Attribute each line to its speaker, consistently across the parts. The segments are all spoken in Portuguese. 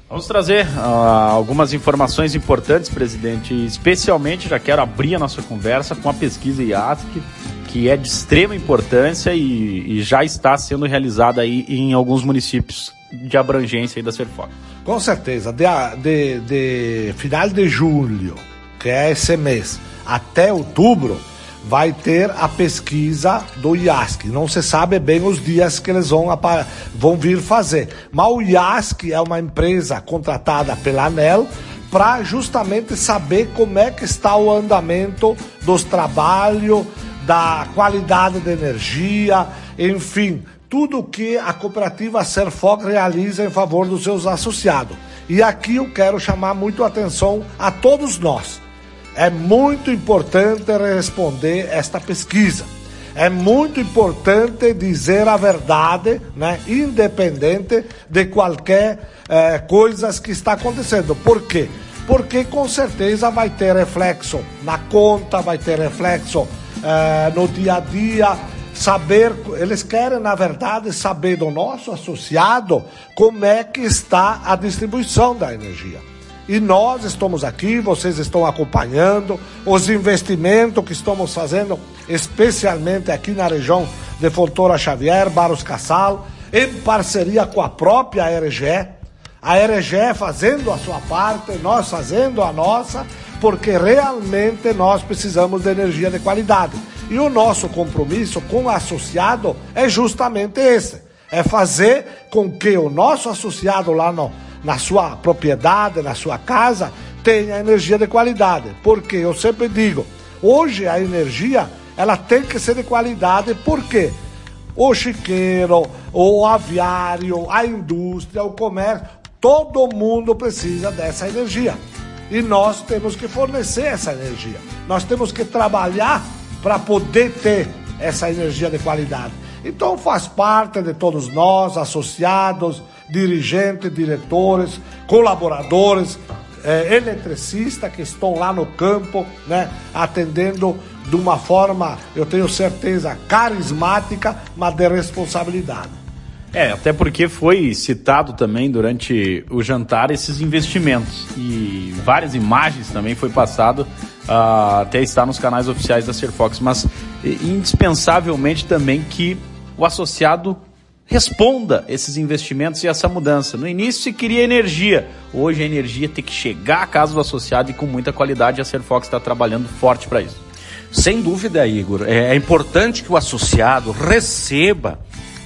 Speaker 1: Vamos trazer algumas informações importantes, presidente. Especialmente, já quero abrir a nossa conversa com a pesquisa IASC, que é de extrema importância e já está sendo realizada aí em alguns municípios de abrangência aí da Serfox.
Speaker 2: Com certeza, de final de julho, que é esse mês, até outubro, vai ter a pesquisa do IASC. Não se sabe bem os dias que eles vão vir fazer. Mas o IASC é uma empresa contratada pela ANEEL para justamente saber como é que está o andamento dos trabalhos, da qualidade da energia, enfim, tudo que a cooperativa Serfox realiza em favor dos seus associados. E aqui eu quero chamar muito a atenção a todos nós. É muito importante responder esta pesquisa. É muito importante dizer a verdade, né? Independente de qualquer coisa que está acontecendo. Por quê? Porque com certeza vai ter reflexo na conta, vai ter reflexo no dia a dia. Eles querem, na verdade, saber do nosso associado como é que está a distribuição da energia. E nós estamos aqui, vocês estão acompanhando os investimentos que estamos fazendo, especialmente aqui na região de Fontoura Xavier, Barros Cassal, em parceria com a própria RGE. A RGE fazendo a sua parte, nós fazendo a nossa, porque realmente nós precisamos de energia de qualidade. E o nosso compromisso com o associado é justamente esse, é fazer com que o nosso associado lá na sua propriedade, na sua casa, tenha energia de qualidade. Porque eu sempre digo, hoje a energia, ela tem que ser de qualidade, porque o chiqueiro, o aviário, a indústria, o comércio, todo mundo precisa dessa energia. E nós temos que fornecer essa energia. Nós temos que trabalhar para poder ter essa energia de qualidade. Então faz parte de todos nós, associados, dirigentes, diretores, colaboradores, eletricistas que estão lá no campo, né, atendendo de uma forma, eu tenho certeza, carismática, mas de responsabilidade.
Speaker 1: Até porque foi citado também durante o jantar esses investimentos e várias imagens também foi passado, até está nos canais oficiais da Serfox, mas indispensavelmente também que o associado responda esses investimentos e essa mudança. No início se queria energia, hoje a energia tem que chegar à casa do associado e com muita qualidade. A Serfox está trabalhando forte para isso.
Speaker 3: Sem dúvida, Igor, é importante que o associado receba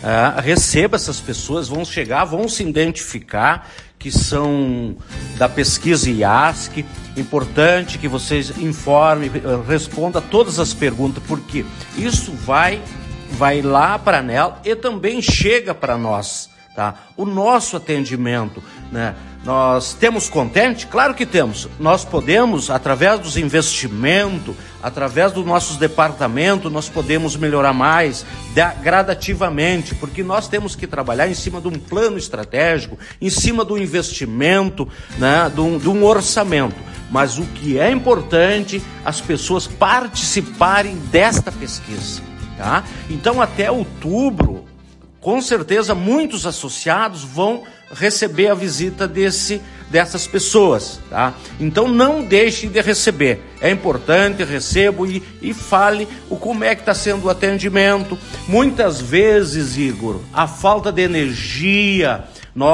Speaker 3: essas pessoas, vão se identificar, que são da pesquisa IASC. Importante que vocês informem, responda todas as perguntas, porque isso vai lá para a ANEEL e também chega para nós, tá? O nosso atendimento, né? Nós temos contente? Claro que temos. Nós podemos, através dos investimentos, através dos nossos departamentos, nós podemos melhorar mais, gradativamente, porque nós temos que trabalhar em cima de um plano estratégico, em cima do investimento, né, de um orçamento. Mas o que é importante, as pessoas participarem desta pesquisa, tá? Então, até outubro, com certeza, muitos associados vão receber a visita dessas pessoas, tá? Então não deixe de receber. É importante, recebo e fale como é que está sendo o atendimento. Muitas vezes, Igor, a falta de energia,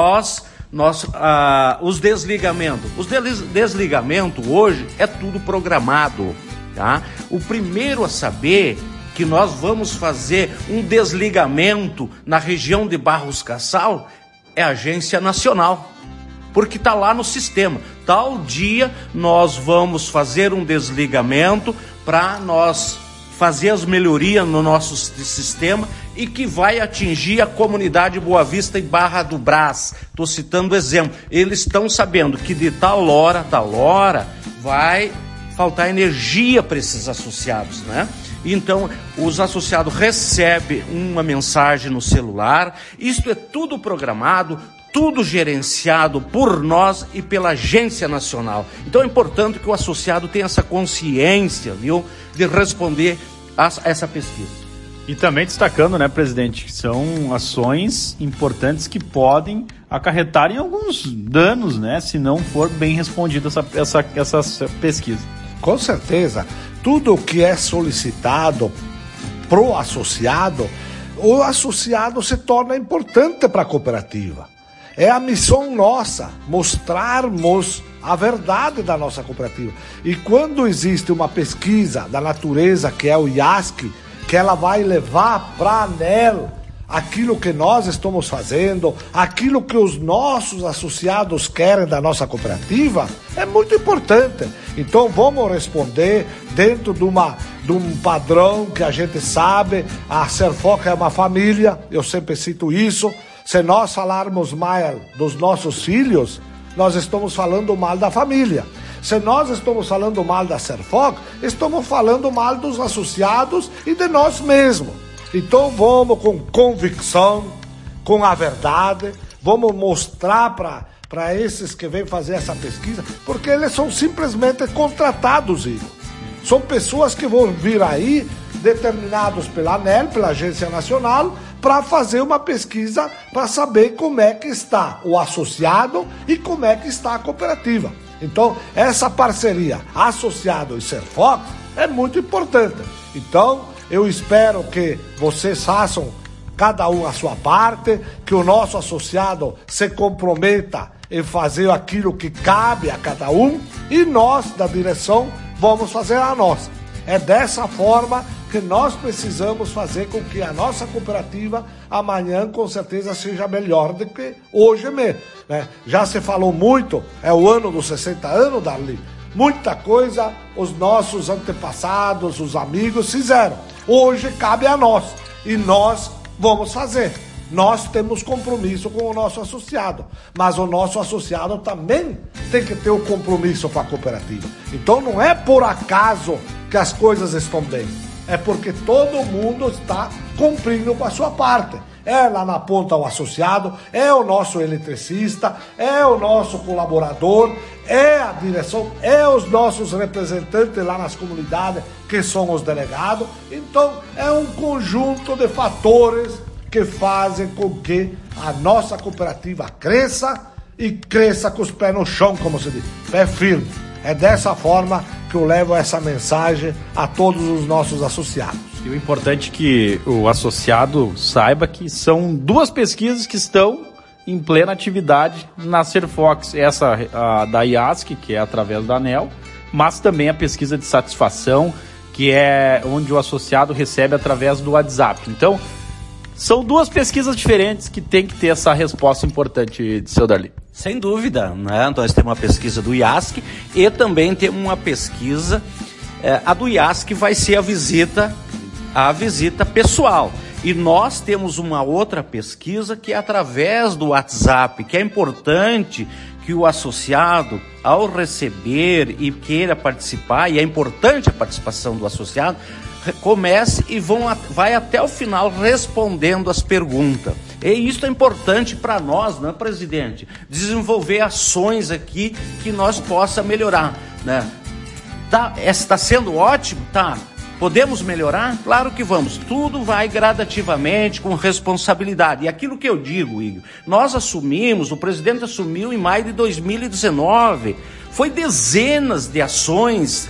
Speaker 3: os desligamentos. Os desligamentos hoje é tudo programado, tá? O primeiro a saber que nós vamos fazer um desligamento na região de Barros Cassal é a Agência Nacional, porque está lá no sistema. Tal dia nós vamos fazer um desligamento para nós fazer as melhorias no nosso sistema e que vai atingir a comunidade Boa Vista e Barra do Brás. Estou citando exemplo. Eles estão sabendo que de tal hora vai faltar energia para esses associados, né? Então, os associados recebem uma mensagem no celular. Isto é tudo programado, tudo gerenciado por nós e pela Agência Nacional. Então, é importante que o associado tenha essa consciência, viu, de responder a essa pesquisa.
Speaker 1: E também destacando, né, presidente, que são ações importantes que podem acarretar em alguns danos, né, se não for bem respondida essa pesquisa.
Speaker 2: Com certeza, tudo o que é solicitado pro associado, o associado se torna importante para a cooperativa. É a missão nossa, mostrarmos a verdade da nossa cooperativa. E quando existe uma pesquisa da natureza, que é o IASC, que ela vai levar para a ANEEL aquilo que nós estamos fazendo, aquilo que os nossos associados querem da nossa cooperativa, é muito importante. Então vamos responder dentro de um padrão que a gente sabe. A Serfoc é uma família, eu sempre cito isso. Se nós falarmos mal dos nossos filhos, nós estamos falando mal da família. Se nós estamos falando mal da Serfoc, estamos falando mal dos associados e de nós mesmos. Então vamos com convicção, com a verdade, vamos mostrar para esses que vêm fazer essa pesquisa, porque eles são simplesmente contratados, Igor. São pessoas que vão vir aí, determinados pela ANEEL, pela Agência Nacional, para fazer uma pesquisa para saber como é que está o associado e como é que está a cooperativa. Então, essa parceria associado e Serfoc é muito importante. Então, eu espero que vocês façam cada um a sua parte, que o nosso associado se comprometa em fazer aquilo que cabe a cada um e nós, da direção, vamos fazer a nossa. É dessa forma que nós precisamos fazer com que a nossa cooperativa amanhã com certeza seja melhor do que hoje mesmo, né? Já se falou muito, é o ano dos 60 anos, Darli. Muita coisa os nossos antepassados, os amigos fizeram. Hoje cabe a nós e nós vamos fazer. Nós temos compromisso com o nosso associado, mas o nosso associado também tem que ter o compromisso com a cooperativa. Então não é por acaso que as coisas estão bem, é porque todo mundo está cumprindo com a sua parte. É lá na ponta o associado, é o nosso eletricista, é o nosso colaborador, é a direção, é os nossos representantes lá nas comunidades, que são os delegados. Então é um conjunto de fatores que fazem com que a nossa cooperativa cresça e cresça com os pés no chão, como se diz, pé firme. É dessa forma que eu levo essa mensagem a todos os nossos associados.
Speaker 1: E o importante é que o associado saiba que são duas pesquisas que estão em plena atividade na Serfoc. Essa da IASC, que é através da ANEEL, mas também a pesquisa de satisfação, que é onde o associado recebe através do WhatsApp. Então, são duas pesquisas diferentes que tem que ter essa resposta importante, seu Darli.
Speaker 3: Sem dúvida, né? Nós temos uma pesquisa do IASC e também temos uma pesquisa, a do IASC vai ser a visita pessoal. E nós temos uma outra pesquisa que é através do WhatsApp, que é importante que o associado, ao receber e queira participar, e é importante a participação do associado, comece e vai até o final respondendo as perguntas. E isso é importante para nós, né, presidente? Desenvolver ações aqui que nós possa melhorar, né? Está sendo ótimo? Tá. Podemos melhorar? Claro que vamos. Tudo vai gradativamente, com responsabilidade. E aquilo que eu digo, Igor, nós assumimos, o presidente assumiu em maio de 2019. Foi dezenas de ações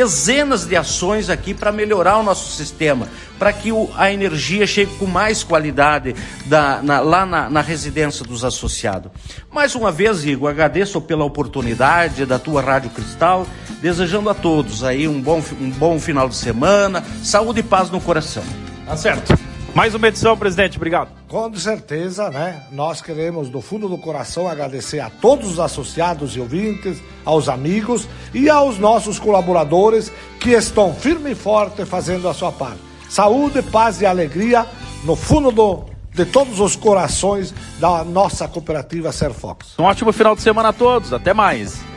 Speaker 3: aqui para melhorar o nosso sistema, para que a energia chegue com mais qualidade lá na residência dos associados. Mais uma vez, Igor, agradeço pela oportunidade da tua Rádio Cristal, desejando a todos aí um bom final de semana, saúde e paz no coração.
Speaker 1: Tá certo. Mais uma edição, presidente, obrigado.
Speaker 2: Com certeza, né? Nós queremos, do fundo do coração, agradecer a todos os associados e ouvintes, aos amigos e aos nossos colaboradores que estão firme e forte fazendo a sua parte. Saúde, paz e alegria no fundo de todos os corações da nossa cooperativa Serfoc.
Speaker 1: Um ótimo final de semana a todos, até mais.